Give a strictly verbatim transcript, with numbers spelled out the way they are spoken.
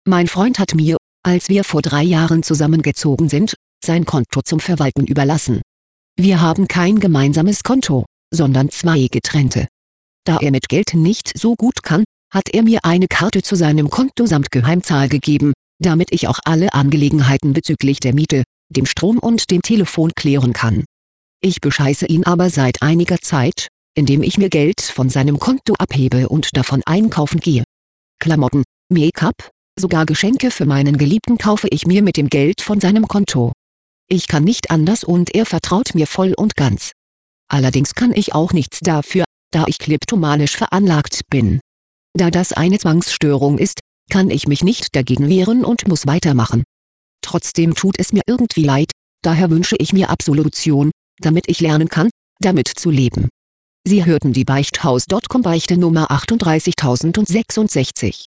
Mein Freund hat mir, als wir vor drei Jahren zusammengezogen sind, sein Konto zum Verwalten überlassen. Wir haben kein gemeinsames Konto, sondern zwei getrennte. Da er mit Geld nicht so gut kann, hat er mir eine Karte zu seinem Konto samt Geheimzahl gegeben, damit ich auch alle Angelegenheiten bezüglich der Miete, dem Strom und dem Telefon klären kann. Ich bescheiße ihn aber seit einiger Zeit, indem ich mir Geld von seinem Konto abhebe und davon einkaufen gehe. Klamotten, Make-up, sogar Geschenke für meinen Geliebten kaufe ich mir mit dem Geld von seinem Konto. Ich kann nicht anders und er vertraut mir voll und ganz. Allerdings kann ich auch nichts dafür, da ich kleptomanisch veranlagt bin. Da das eine Zwangsstörung ist, kann ich mich nicht dagegen wehren und muss weitermachen. Trotzdem tut es mir irgendwie leid, daher wünsche ich mir Absolution, damit ich lernen kann, damit zu leben. Sie hörten die Beichthaus Punkt com Beichte Nummer achtunddreißigtausendsechsundsechzig.